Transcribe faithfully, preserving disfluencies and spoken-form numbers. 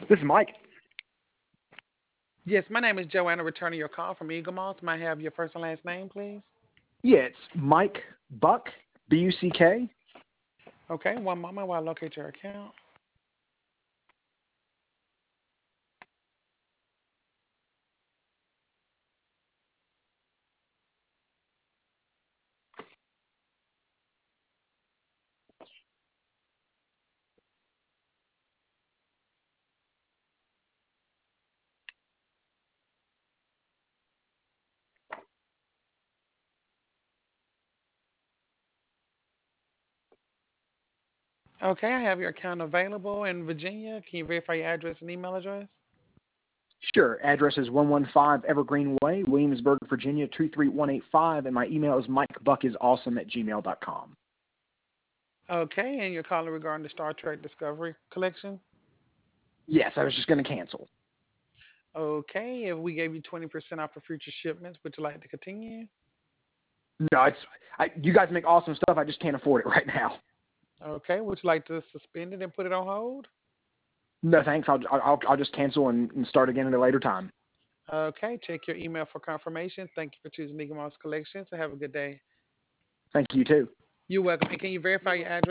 This is Mike. Yes, my name is Joanna, returning your call from Eagle Moss. May I have your first and last name, please? Yeah, it's Mike Buck, B U C K. Okay, one moment while I locate your account. Okay, I have your account available in Virginia. Can you verify your address and email address? Sure. Address is one one five Evergreen Way, Williamsburg, Virginia, two three one eight five, and my email is mikebuckisawesome at gmail dot com. Okay, and you're calling regarding the Star Trek Discovery collection? Yes, I was just going to cancel. Okay, if we gave you twenty percent off for future shipments, would you like to continue? No, it's I, you guys make awesome stuff. I just can't afford it right now. Okay, would you like to suspend it and put it on hold? No, thanks. I'll I'll, I'll just cancel and, and start again at a later time. Okay, check your email for confirmation. Thank you for choosing Eagle Moss Collections, and have a good day. Thank you too. You're welcome. And can you verify your address?